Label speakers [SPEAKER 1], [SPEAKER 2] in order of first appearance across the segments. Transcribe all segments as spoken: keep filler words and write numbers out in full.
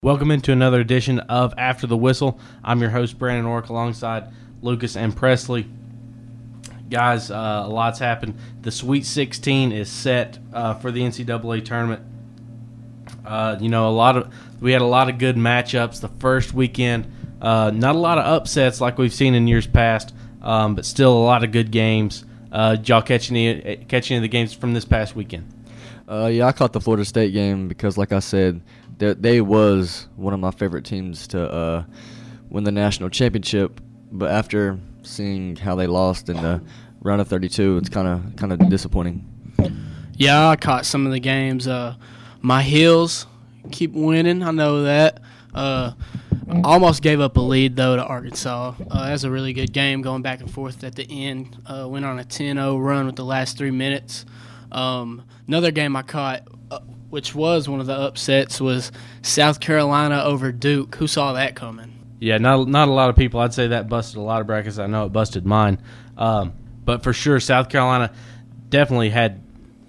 [SPEAKER 1] Welcome into another edition of After the Whistle. I'm your host, Brandon Ork, alongside Lucas and Presley. Guys, uh, a lot's happened. The Sweet sixteen is set uh, for the N C double A tournament. Uh, you know, a lot of we had a lot of good matchups the first weekend. Uh, not a lot of upsets like we've seen in years past, um, but still a lot of good games. Uh, did y'all catch any catch any of the games from this past weekend?
[SPEAKER 2] Uh, yeah, I caught the Florida State game because, like I said, they, they was one of my favorite teams to uh, win the national championship. But after seeing how they lost in the round of thirty-two, it's kind of kind of disappointing.
[SPEAKER 3] Yeah, I caught some of the games. Uh, my Heels keep winning. I know that. Uh, almost gave up a lead, though, to Arkansas. Uh, that's a really good game going back and forth at the end. Uh, went on a ten oh run with the last three minutes. Um, another game I caught, uh, which was one of the upsets, was South Carolina over Duke. Who saw that coming?
[SPEAKER 1] Yeah, not not a lot of people. I'd say that busted a lot of brackets. I know it busted mine. Um, but for sure, South Carolina definitely had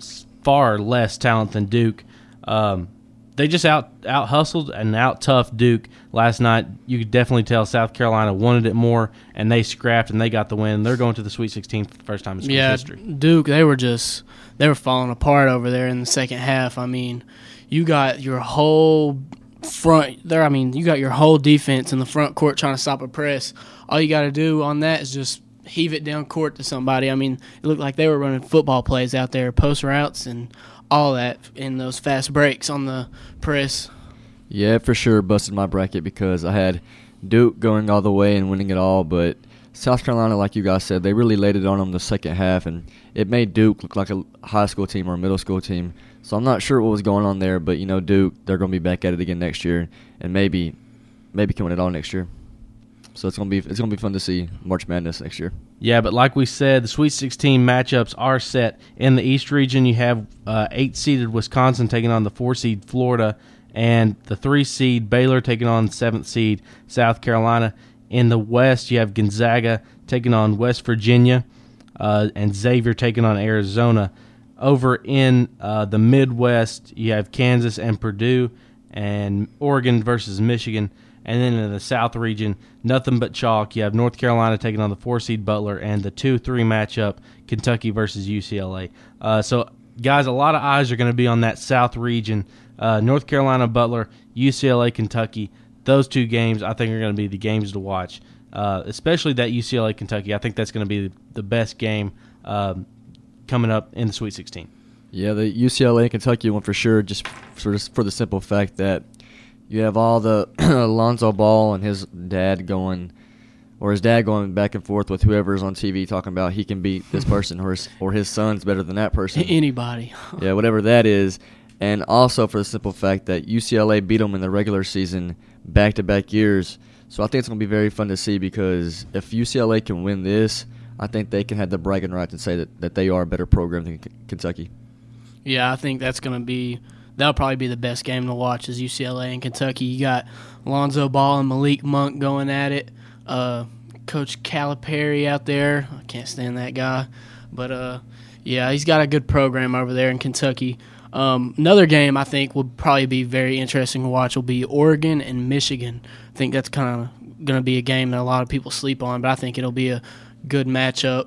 [SPEAKER 1] far less talent than Duke. Um, they just out out hustled and out toughed Duke last night. You could definitely tell South Carolina wanted it more, and they scrapped and they got the win. They're going to the Sweet sixteen for the first time in school
[SPEAKER 3] yeah,
[SPEAKER 1] history.
[SPEAKER 3] Duke, they were just they were falling apart over there in the second half. I mean, you got your whole front there. I mean, you got your whole defense in the front court trying to stop a press. All you got to do on that is just heave it down court to somebody. I mean, it looked like they were running football plays out there, post routes and all that in those fast breaks on the press.
[SPEAKER 2] Yeah, for sure busted my bracket because I had Duke going all the way and winning it all, but South Carolina, like you guys said, they really laid it on them the second half, and it made Duke look like a high school team or a middle school team. So I'm not sure what was going on there, but, you know, Duke, they're going to be back at it again next year and maybe maybe can win it all next year. So it's gonna be it's gonna be fun to see March Madness next year.
[SPEAKER 1] Yeah, but like we said, the Sweet sixteen matchups are set in the East region. You have uh, eight-seeded Wisconsin taking on the four-seed Florida, and the three-seed Baylor taking on seventh-seed South Carolina. In the West, you have Gonzaga taking on West Virginia, uh, and Xavier taking on Arizona. Over in uh, the Midwest, you have Kansas and Purdue, and Oregon versus Michigan. And then in the South region, nothing but chalk. You have North Carolina taking on the four-seed Butler, and the two three matchup, Kentucky versus U C L A. Uh, so, guys, a lot of eyes are going to be on that South region. Uh, North Carolina, Butler, U C L A, Kentucky. Those two games, I think, are going to be the games to watch, uh, especially that U C L A, Kentucky. I think that's going to be the best game um, coming up in the Sweet sixteen.
[SPEAKER 2] Yeah, the U C L A, Kentucky one for sure, just for, for the simple fact that you have all the Lonzo Ball and his dad going, or his dad going back and forth with whoever's on T V talking about he can beat this person or his, or his son's better than that person.
[SPEAKER 3] Anybody.
[SPEAKER 2] Yeah, whatever that is. And also for the simple fact that U C L A beat them in the regular season back-to-back years. So I think it's going to be very fun to see because if U C L A can win this, I think they can have the bragging rights and say that, that they are a better program than K- Kentucky.
[SPEAKER 3] Yeah, I think that's going to be – that'll probably be the best game to watch is U C L A and Kentucky. You got Lonzo Ball and Malik Monk going at it. Uh, Coach Calipari out there. I can't stand that guy. But, uh, yeah, he's got a good program over there in Kentucky. Um, another game I think will probably be very interesting to watch will be Oregon and Michigan. I think that's kind of going to be a game that a lot of people sleep on, but I think it'll be a good matchup.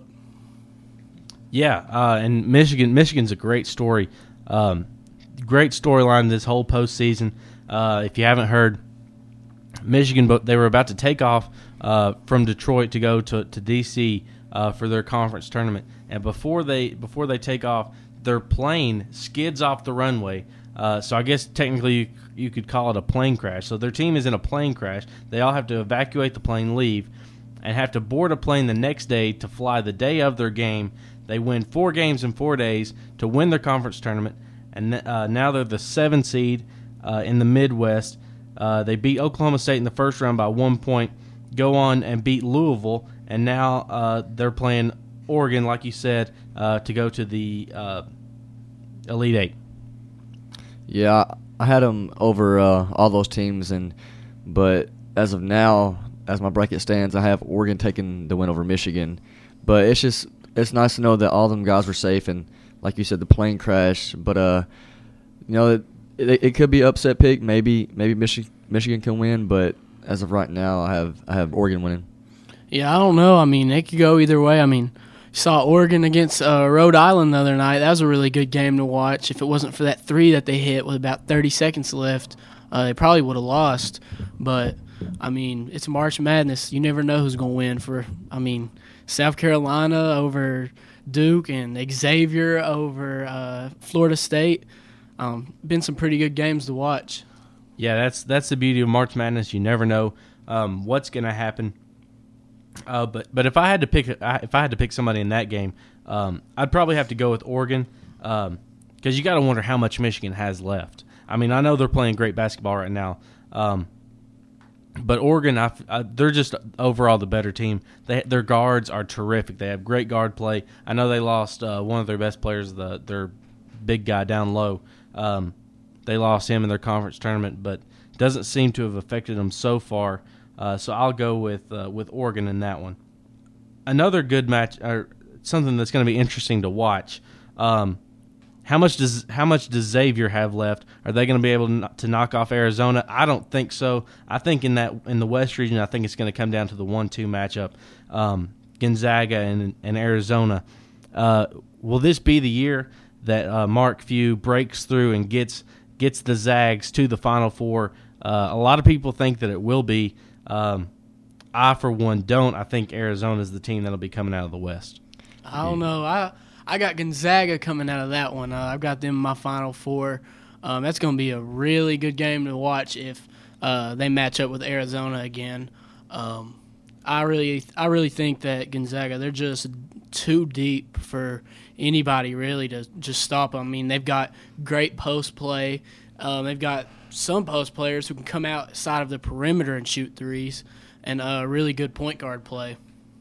[SPEAKER 1] Yeah, uh, and Michigan, Michigan's a great story. Um, great storyline this whole postseason. Uh, if you haven't heard, Michigan, but they were about to take off uh, from Detroit to go to, to D C uh, for their conference tournament, and before they before they take off, their plane skids off the runway. Uh, so I guess technically you, you could call it a plane crash. So their team is in a plane crash. They all have to evacuate the plane, leave, and have to board a plane the next day to fly the day of their game. They win four games in four days to win their conference tournament, and uh, now they're the seven seed uh, in the Midwest. Uh, they beat Oklahoma State in the first round by one point, go on and beat Louisville, and now uh, they're playing Oregon, like you said, uh, to go to the uh, Elite Eight.
[SPEAKER 2] Yeah, I had them over uh, all those teams, and but as of now, as my bracket stands, I have Oregon taking the win over Michigan. But it's just it's nice to know that all of them guys were safe, and like you said, the plane crash. But uh, you know, it, it, it could be upset pick. Maybe maybe Michi- Michigan can win, but as of right now, I have I have Oregon winning.
[SPEAKER 3] Yeah, I don't know. I mean, it could go either way. I mean, you saw Oregon against uh, Rhode Island the other night. That was a really good game to watch. If it wasn't for that three that they hit with about thirty seconds left, uh, they probably would have lost. But, I mean, it's March Madness. You never know who's going to win. For, I mean, South Carolina over Duke and Xavier over uh, Florida State. Um, been some pretty good games to watch.
[SPEAKER 1] Yeah, that's that's the beauty of March Madness. You never know um, what's going to happen. Uh, but but if I had to pick if I had to pick somebody in that game, um, I'd probably have to go with Oregon because um, you got to wonder how much Michigan has left. I mean, I know they're playing great basketball right now, um, but Oregon, I, I, they're just overall the better team. They, their guards are terrific. They have great guard play. I know they lost uh, one of their best players, the their big guy down low. Um, they lost him in their conference tournament, but doesn't seem to have affected them so far. Uh, so I'll go with uh, with Oregon in that one. Another good match, or something that's going to be interesting to watch. Um, how much does how much does Xavier have left? Are they going to be able to, to knock off Arizona? I don't think so. I think in that in the West region, I think it's going to come down to the one two matchup, um, Gonzaga and, and Arizona. Uh, will this be the year that uh, Mark Few breaks through and gets gets the Zags to the Final Four? Uh, a lot of people think that it will be. Um, I, for one, don't. I think Arizona is the team that'll be coming out of the West.
[SPEAKER 3] I don't know. I I got Gonzaga coming out of that one. Uh, I've got them in my Final Four. Um, that's going to be a really good game to watch if uh, they match up with Arizona again. Um, I really, I really think that Gonzaga, they're just too deep for anybody really to just stop them. I mean, they've got great post play. Um, they've got some post players who can come outside of the perimeter and shoot threes, and uh, really good point guard play.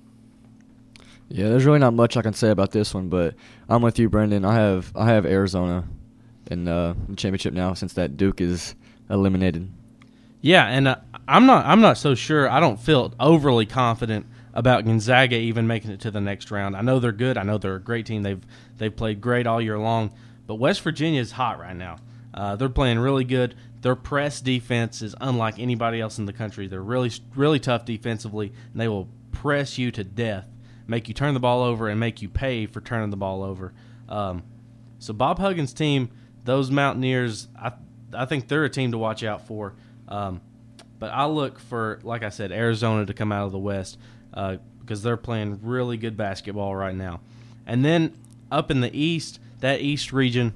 [SPEAKER 2] Yeah, there's really not much I can say about this one, but I'm with you, Brendan. I have I have Arizona in uh, the championship now since that Duke is eliminated.
[SPEAKER 1] Yeah, and uh, I'm not I'm not so sure. I don't feel overly confident about Gonzaga even making it to the next round. I know they're good. I know they're a great team. They've they've played great all year long, but West Virginia is hot right now. Uh, they're playing really good. Their press defense is unlike anybody else in the country. They're really, really tough defensively, and they will press you to death, make you turn the ball over, and make you pay for turning the ball over. Um, so Bob Huggins' team, those Mountaineers, I, I think they're a team to watch out for. Um, but I look for, like I said, Arizona to come out of the West uh, because they're playing really good basketball right now. And then up in the East, that East region,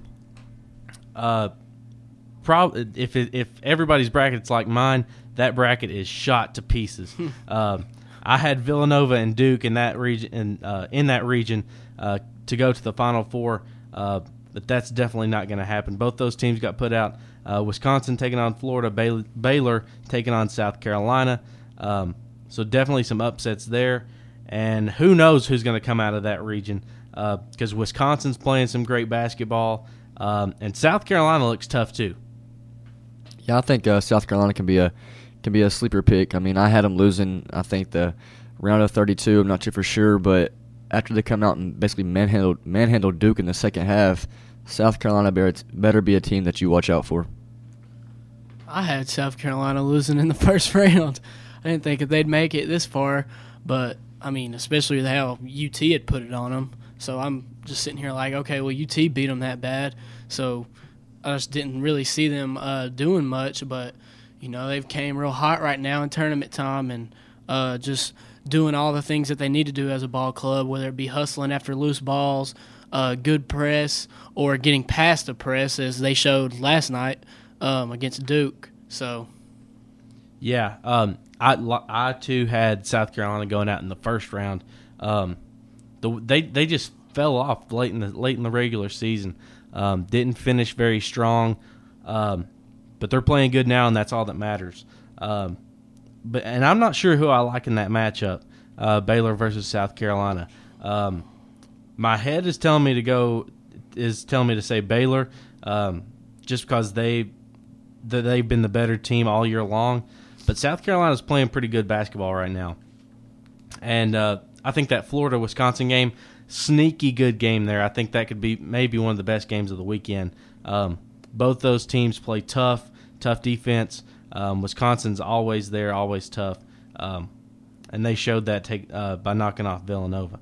[SPEAKER 1] uh, Probably, if it, if everybody's bracket's like mine, that bracket is shot to pieces. um, I had Villanova and Duke in that region, in, uh, in that region, uh, to go to the Final Four, uh, but that's definitely not going to happen. Both those teams got put out. Uh, Wisconsin taking on Florida, Baylor, Baylor taking on South Carolina. Um, so definitely some upsets there, and who knows who's going to come out of that region because uh, Wisconsin's playing some great basketball, um, and South Carolina looks tough too.
[SPEAKER 2] Yeah, I think uh, South Carolina can be a can be a sleeper pick. I mean, I had them losing, I think, the round of thirty-two. I'm not too for sure, but after they come out and basically manhandled manhandled Duke in the second half, South Carolina better be a team that you watch out for.
[SPEAKER 3] I had South Carolina losing in the first round. I didn't think that they'd make it this far, but, I mean, especially with how U T had put it on them. So I'm just sitting here like, okay, well, U T beat them that bad, so I just didn't really see them uh, doing much, but, you know, they've came real hot right now in tournament time and uh, just doing all the things that they need to do as a ball club, whether it be hustling after loose balls, uh, good press, or getting past the press, as they showed last night um, against Duke. So,
[SPEAKER 1] yeah, um, I, I too had South Carolina going out in the first round. Um, the, they they just fell off late in the late in the regular season. Um, didn't finish very strong, um, but they're playing good now, and that's all that matters. Um, but and I'm not sure who I like in that matchup, uh, Baylor versus South Carolina. Um, my head is telling me to go is telling me to say Baylor, um, just because they they've been the better team all year long. But South Carolina's playing pretty good basketball right now, and uh, I think that Florida Wisconsin game. Sneaky good game there. I think that could be maybe one of the best games of the weekend. Um, both those teams play tough, tough defense. Um, Wisconsin's always there, always tough, um, and they showed that take, uh, by knocking off Villanova.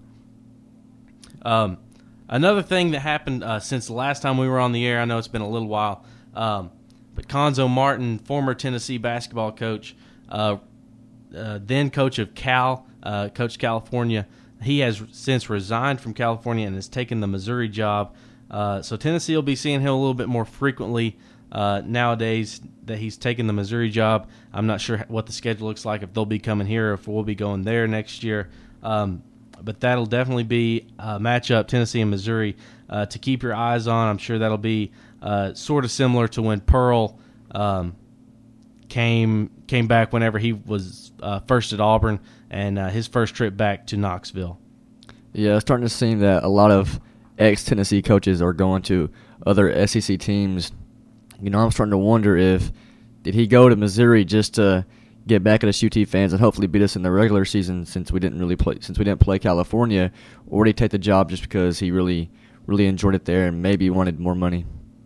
[SPEAKER 1] Um, another thing that happened uh, since the last time we were on the air, I know it's been a little while, um, but Cuonzo Martin, former Tennessee basketball coach, uh, uh, then coach of Cal, uh, coached California, he has since resigned from California and has taken the Missouri job. Uh, so Tennessee will be seeing him a little bit more frequently uh, nowadays that he's taken the Missouri job. I'm not sure what the schedule looks like, if they'll be coming here or if we'll be going there next year. Um, but that'll definitely be a matchup, Tennessee and Missouri, uh, to keep your eyes on. I'm sure that'll be uh, sort of similar to when Pearl um, came came back whenever he was uh, first at Auburn and uh, his first trip back to Knoxville.
[SPEAKER 2] Yeah, it's starting to seem that a lot of ex-Tennessee coaches are going to other S E C teams. You know, I'm starting to wonder if did he go to Missouri just to get back at us U T fans and hopefully beat us in the regular season since we didn't really play since we didn't play California, or did he take the job just because he really really enjoyed it there and maybe wanted more money?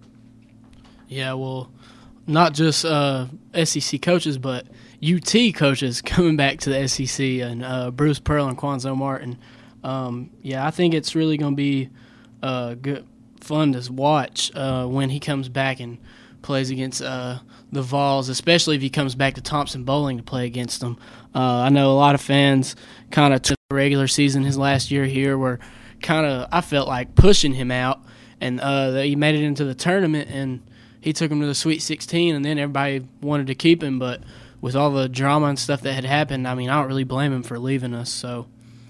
[SPEAKER 3] Yeah, well, not just uh, S E C coaches, but U T coaches coming back to the S E C, and uh, Bruce Pearl and Cuonzo Martin. Um, yeah, I think it's really going to be uh, good fun to watch uh, when he comes back and plays against uh, the Vols, especially if he comes back to Thompson Bowling to play against them. Uh, I know a lot of fans kind of took the regular season his last year here were kind of, I felt like, pushing him out, and uh, he made it into the tournament, and he took him to the Sweet sixteen, and then everybody wanted to keep him, but with all the drama and stuff that had happened, I mean, I don't really blame him for leaving us. So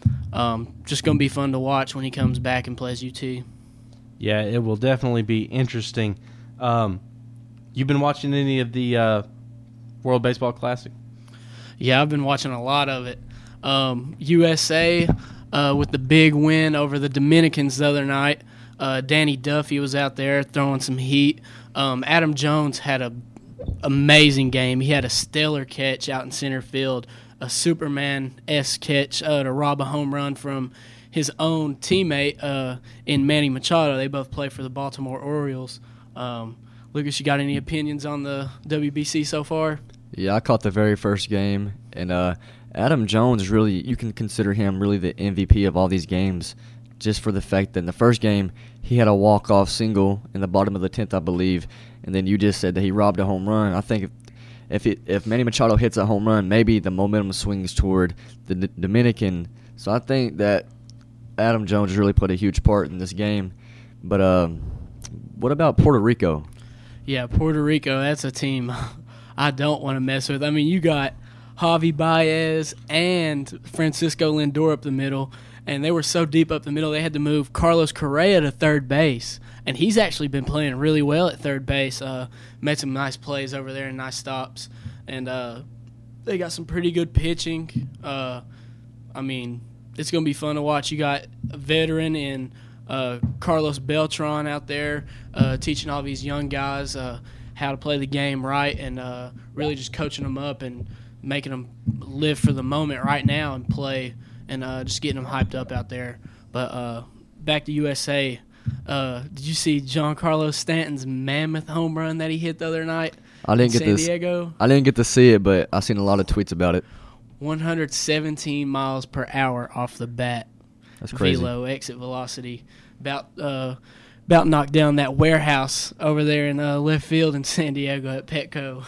[SPEAKER 3] um, just going to be fun to watch when he comes back and plays U T.
[SPEAKER 1] Yeah, it will definitely be interesting. Um, you've been watching any of the uh, World Baseball Classic?
[SPEAKER 3] Yeah, I've been watching a lot of it. Um, U S A uh, with the big win over the Dominicans the other night. Uh, Danny Duffy was out there throwing some heat. Um, Adam Jones had a amazing game. He had a stellar catch out in center field, a Superman-esque catch uh, to rob a home run from his own teammate uh, in Manny Machado. They both play for the Baltimore Orioles. Um, Lucas, you got any opinions on the W B C so far?
[SPEAKER 2] Yeah, I caught the very first game, and uh, Adam Jones really, you can consider him really the M V P of all these games, just for the fact that in the first game he had a walk-off single in the bottom of the tenth, I believe, and then you just said that he robbed a home run. I think if if, it, if Manny Machado hits a home run, maybe the momentum swings toward the D- Dominican. So I think that Adam Jones really played a huge part in this game. But um, what about Puerto Rico?
[SPEAKER 3] Yeah, Puerto Rico, that's a team I don't want to mess with. I mean, you got Javi Baez and Francisco Lindor up the middle, and they were so deep up the middle they had to move Carlos Correa to third base. And he's actually been playing really well at third base. Uh, made some nice plays over there and nice stops. And uh, they got some pretty good pitching. Uh, I mean, it's going to be fun to watch. You got a veteran in uh, Carlos Beltran out there uh, teaching all these young guys uh, how to play the game right, and uh, really just coaching them up and making them live for the moment right now and play, and uh, just getting them hyped up out there. But uh, back to U S A. Uh, did you see Giancarlo Stanton's mammoth home run that he hit the other night?
[SPEAKER 2] I didn't
[SPEAKER 3] in
[SPEAKER 2] get
[SPEAKER 3] San
[SPEAKER 2] this.
[SPEAKER 3] Diego.
[SPEAKER 2] I didn't get to see it, but I've seen a lot of tweets about it.
[SPEAKER 3] one hundred seventeen miles per hour off the bat.
[SPEAKER 2] That's crazy.
[SPEAKER 3] Velo, exit velocity. About uh, about knocked down that warehouse over there in uh, left field in San Diego at Petco.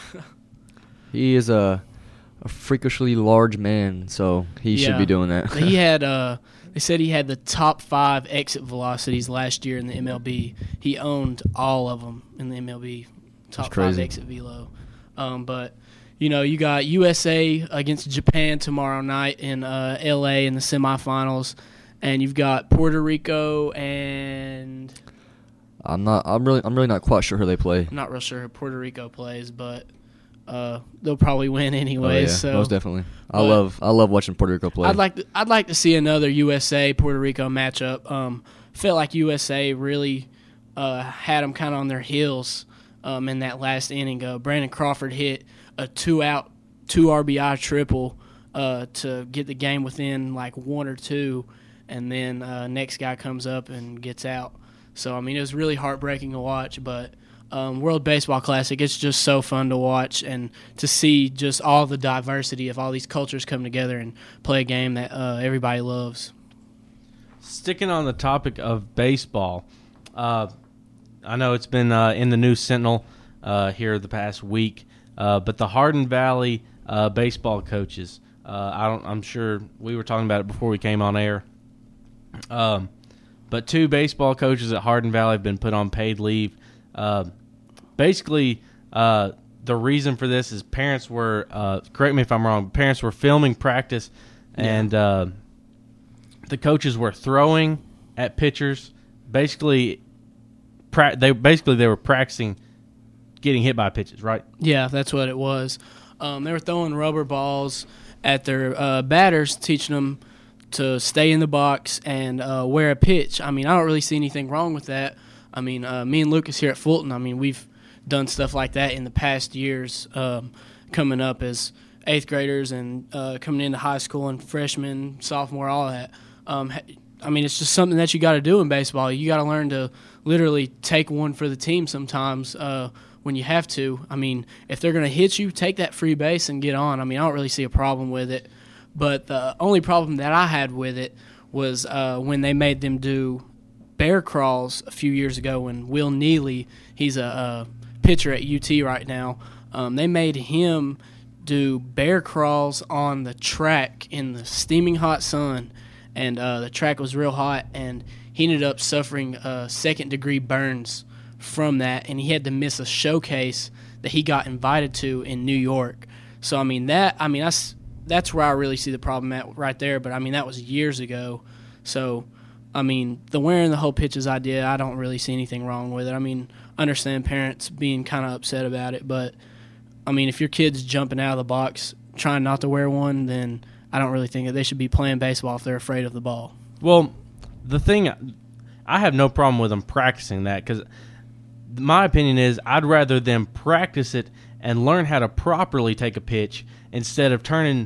[SPEAKER 2] He is a, a freakishly large man, so he
[SPEAKER 3] Yeah.
[SPEAKER 2] should be doing that.
[SPEAKER 3] he had uh, they said he had the top five exit velocities last year in the M L B. He owned all of them in the M L B. Top
[SPEAKER 2] That's
[SPEAKER 3] five
[SPEAKER 2] crazy.
[SPEAKER 3] exit velo. Um, but you know, you got U S A against Japan tomorrow night in uh, L A in the semifinals, and you've got Puerto Rico and
[SPEAKER 2] I'm not. I'm really. I'm really not quite sure who they play.
[SPEAKER 3] I'm not real sure who Puerto Rico plays, but uh, they'll probably win
[SPEAKER 2] Oh,
[SPEAKER 3] anyways.
[SPEAKER 2] yeah,
[SPEAKER 3] so
[SPEAKER 2] most definitely. I
[SPEAKER 3] but-
[SPEAKER 2] love. I love watching Puerto Rico play.
[SPEAKER 3] I'd like to, I'd like to see another U S A Puerto Rico matchup. Um, felt like U S A really uh, had them kind of on their heels um, in that last inning. Uh, Brandon Crawford hit a two out, two R B I triple uh, to get the game within like one or two, and then uh, next guy comes up and gets out. So I mean, it was really heartbreaking to watch, but um, World Baseball Classic, it's just so fun to watch and to see just all the diversity of all these cultures come together and play a game that uh, everybody loves.
[SPEAKER 1] Sticking on the topic of baseball, uh, I know it's been uh, in the News Sentinel uh, here the past week, uh, but the Hardin Valley uh, baseball coaches, uh, I don't, I'm sure we were talking about it before we came on air, um, but two baseball coaches at Hardin Valley have been put on paid leave. Uh, basically, uh, the reason for this is parents were, uh, correct me if I'm wrong, parents were filming practice, and uh, the coaches were throwing at pitchers, basically Pra- they basically they were practicing getting hit by pitches, right?
[SPEAKER 3] Yeah, that's what it was. Um, they were throwing rubber balls at their uh, batters, teaching them to stay in the box and uh, wear a pitch. I mean, I don't really see anything wrong with that. I mean, uh, me and Lucas here at Fulton, I mean, we've done stuff like that in the past years, um, coming up as eighth graders and uh, coming into high school and freshman, sophomore, all that. Um, I mean, it's just something that you got to do in baseball. You got to learn to literally take one for the team sometimes uh, when you have to. I mean, if they're going to hit you, take that free base and get on. I mean, I don't really see a problem with it. But the only problem that I had with it was uh, when they made them do bear crawls a few years ago when Will Neely, he's a, a pitcher at U T right now, um, they made him do bear crawls on the track in the steaming hot sun. And uh, the track was real hot, and he ended up suffering uh, second-degree burns from that, and he had to miss a showcase that he got invited to in New York. So, I mean, that I mean that's that's where I really see the problem at right there, but, I mean, that was years ago. So, I mean, the wearing the whole pitches idea, I don't really see anything wrong with it. I mean, I understand parents being kind of upset about it, but, I mean, if your kid's jumping out of the box trying not to wear one, then – I don't really think that they should be playing baseball if they're afraid of the ball.
[SPEAKER 1] Well, the thing, I have no problem with them practicing that because my opinion is I'd rather them practice it and learn how to properly take a pitch instead of turning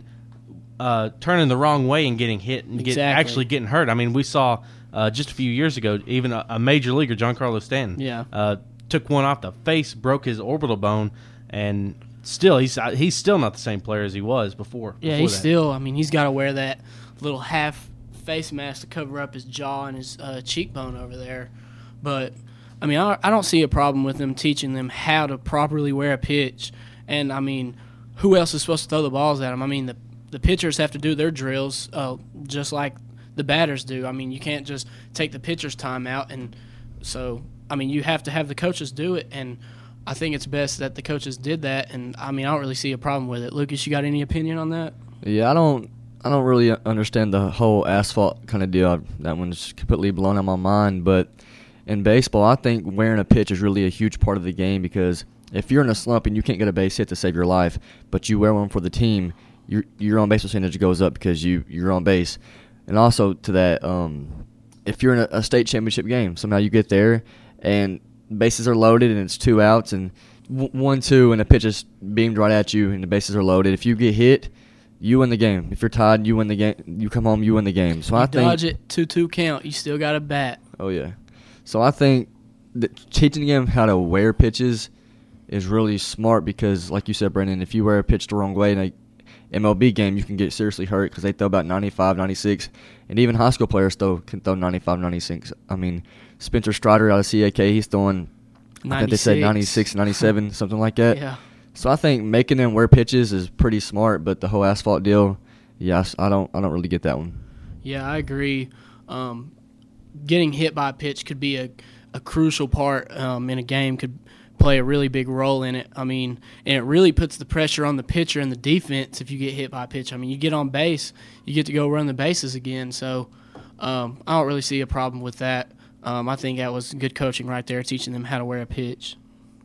[SPEAKER 1] uh, turning the wrong way and getting hit and get,
[SPEAKER 3] Exactly.
[SPEAKER 1] actually getting hurt. I mean, we saw uh, just a few years ago, even a, a major leaguer, Giancarlo Stanton,
[SPEAKER 3] Yeah.
[SPEAKER 1] uh, took one off the face, broke his orbital bone, and Still, he's he's still not the same player as he was before.
[SPEAKER 3] Yeah,
[SPEAKER 1] before
[SPEAKER 3] he's
[SPEAKER 1] that.
[SPEAKER 3] still, I mean, he's got to wear that little half face mask to cover up his jaw and his uh, cheekbone over there. But, I mean, I, I don't see a problem with them teaching them how to properly wear a pitch. And, I mean, who else is supposed to throw the balls at them? I mean, the, the pitchers have to do their drills uh, just like the batters do. I mean, you can't just take the pitcher's time out. And so, I mean, you have to have the coaches do it. And I think it's best that the coaches did that, and I mean I don't really see a problem with it. Lucas, you got any opinion on that?
[SPEAKER 2] Yeah, I don't. I don't really understand the whole asphalt kind of deal. That one's completely blown out my mind. But in baseball, I think wearing a pitch is really a huge part of the game because if you're in a slump and you can't get a base hit to save your life, but you wear one for the team, your your on base percentage goes up because you you're on base. And also to that, um, if you're in a, a state championship game, somehow you get there and bases are loaded and it's two outs and w- one, two, and the pitch is beamed right at you and the bases are loaded. If you get hit, you win the game. If you're tied, you win the game. You come home, you win the game. So
[SPEAKER 3] you
[SPEAKER 2] I think
[SPEAKER 3] dodge it, two two count. You still got a bat.
[SPEAKER 2] Oh yeah. So I think that teaching them how to wear pitches is really smart because, like you said, Brandon, if you wear a pitch the wrong way in a M L B game, you can get seriously hurt because they throw about ninety-five, ninety-six, and even high school players still can throw ninety-five, ninety-six. I mean, Spencer Strider out of C A K, he's throwing, I think they said ninety-six, ninety-seven, something like that.
[SPEAKER 3] Yeah.
[SPEAKER 2] So I think making them wear pitches is pretty smart, but the whole asphalt deal, yes, I don't, I don't really get that one.
[SPEAKER 3] Yeah, I agree. Um, getting hit by a pitch could be a, a crucial part um, in a game, could play a really big role in it. I mean, and it really puts the pressure on the pitcher and the defense if you get hit by a pitch. I mean, you get on base, you get to go run the bases again. So um, I don't really see a problem with that. Um, I think that was good coaching right there, teaching them how to wear a pitch.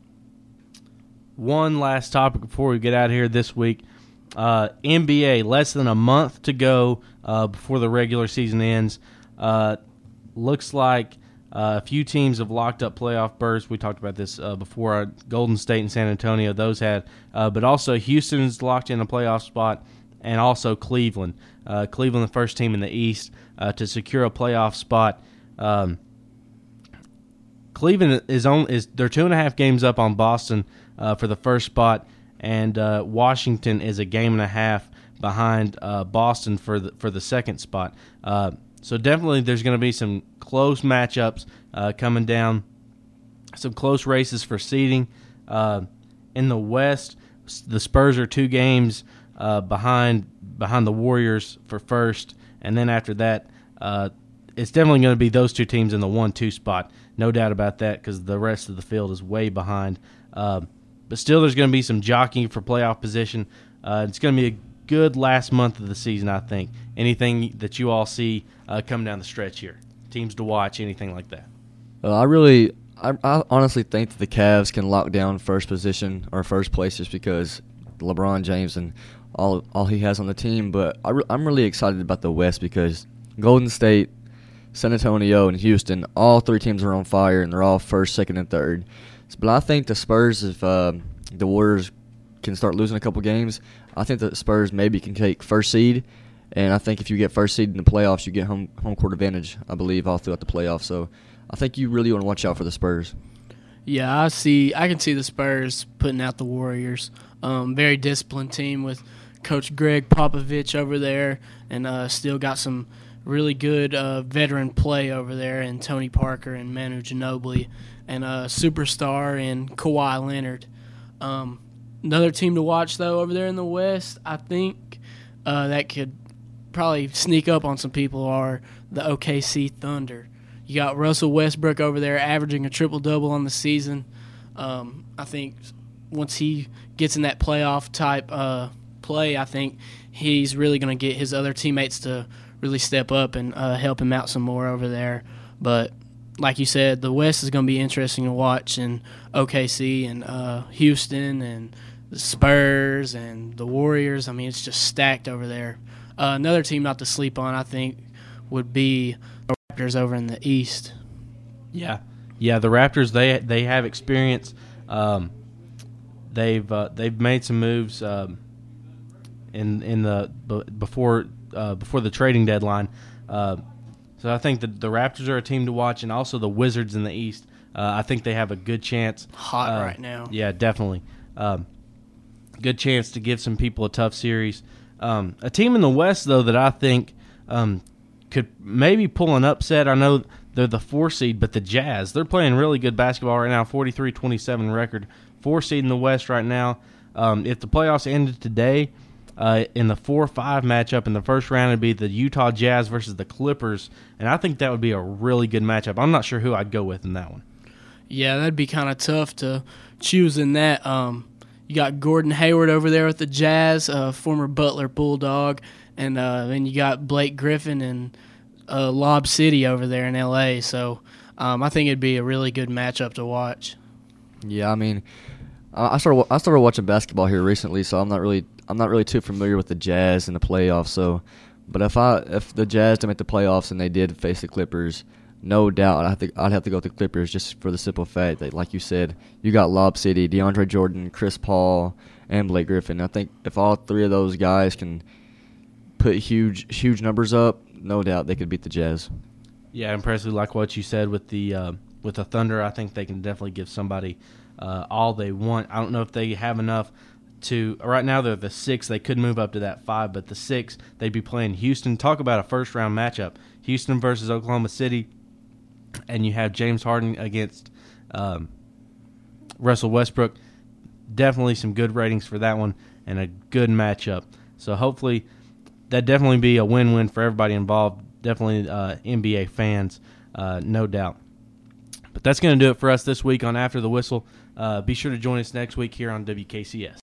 [SPEAKER 1] One last topic before we get out of here this week. Uh, N B A, less than a month to go uh, before the regular season ends. Uh, looks like uh, a few teams have locked up playoff berths. We talked about this uh, before. Uh, Golden State and San Antonio, those had. Uh, but also Houston's locked in a playoff spot, and also Cleveland. Uh, Cleveland, the first team in the East uh, to secure a playoff spot. Um, Cleveland is on is they're two and a half games up on Boston uh, for the first spot, and uh, Washington is a game and a half behind uh, Boston for the for the second spot. Uh, so definitely, there's going to be some close matchups uh, coming down, some close races for seeding. Uh, in the West, the Spurs are two games uh, behind behind the Warriors for first, and then after that, uh, it's definitely going to be those two teams in the one two spot. No doubt about that, because the rest of the field is way behind. Uh, but still, there's going to be some jockeying for playoff position. Uh, it's going to be a good last month of the season, I think. Anything that you all see uh, coming down the stretch here, teams to watch, anything like that.
[SPEAKER 2] Uh, I really, I, I honestly think that the Cavs can lock down first position or first place just because LeBron James and all all he has on the team. But I re- I'm really excited about the West because Golden State, San Antonio, and Houston, all three teams are on fire, and they're all first, second, and third. But I think the Spurs, if uh, the Warriors can start losing a couple games, I think the Spurs maybe can take first seed. And I think if you get first seed in the playoffs, you get home home court advantage, I believe, all throughout the playoffs. So I think you really want to watch out for the Spurs.
[SPEAKER 3] Yeah, I see. I can see the Spurs putting out the Warriors. Um, very disciplined team with Coach Greg Popovich over there, and uh, still got some really good uh, veteran play over there, and Tony Parker and Manu Ginobili, and a superstar in Kawhi Leonard. Um, another team to watch, though, over there in the West, I think uh, that could probably sneak up on some people are the O K C Thunder. You got Russell Westbrook over there averaging a triple-double on the season. Um, I think once he gets in that playoff-type uh, play, I think he's really going to get his other teammates to really step up and uh, help him out some more over there. But like you said, the West is going to be interesting to watch, and O K C and uh, Houston and the Spurs and the Warriors. I mean, it's just stacked over there. Uh, another team not to sleep on, I think, would be the Raptors over in the East.
[SPEAKER 1] Yeah, yeah. The Raptors they they have experience. Um, they've uh, they've made some moves um, in in the before. Uh, before the trading deadline. Uh, so I think that the Raptors are a team to watch, and also the Wizards in the East. Uh, I think they have a good chance.
[SPEAKER 3] Hot
[SPEAKER 1] uh,
[SPEAKER 3] right now.
[SPEAKER 1] Yeah, definitely. Um, good chance to give some people a tough series. Um, a team in the West, though, that I think um, could maybe pull an upset. I know they're the four seed, but the Jazz, they're playing really good basketball right now, forty-three twenty-seven record. Four seed in the West right now. Um, if the playoffs ended today, Uh, in the four five matchup in the first round, it'd be the Utah Jazz versus the Clippers, and I think that would be a really good matchup. I'm not sure who I'd go with in that one.
[SPEAKER 3] Yeah, that'd be kind of tough to choose in that. Um, you got Gordon Hayward over there with the Jazz, uh, former Butler Bulldog, and uh, then you got Blake Griffin and uh, Lob City over there in L A. So um, I think it'd be a really good matchup to watch.
[SPEAKER 2] Yeah, I mean, I started I started watching basketball here recently, so I'm not really I'm not really too familiar with the Jazz in the playoffs. So, but if I if the Jazz don't make the playoffs and they did face the Clippers, no doubt I'd have to I'd have to go with the Clippers just for the simple fact that, like you said, you got Lob City, DeAndre Jordan, Chris Paul, and Blake Griffin. I think if all three of those guys can put huge huge numbers up, no doubt they could beat the Jazz.
[SPEAKER 1] Yeah, impressive. Like what you said with the uh, with the Thunder, I think they can definitely give somebody uh, all they want. I don't know if they have enough to. Right now they're the six. They could move up to that five, but the six, they'd be playing Houston. Talk about a first round matchup: Houston versus Oklahoma City, and you have James Harden against um, Russell Westbrook. Definitely some good ratings for that one and a good matchup. So hopefully that'd definitely be a win-win for everybody involved. Definitely uh, N B A fans, uh, no doubt. But that's going to do it for us this week on After the Whistle. Uh, be sure to join us next week here on W K C S.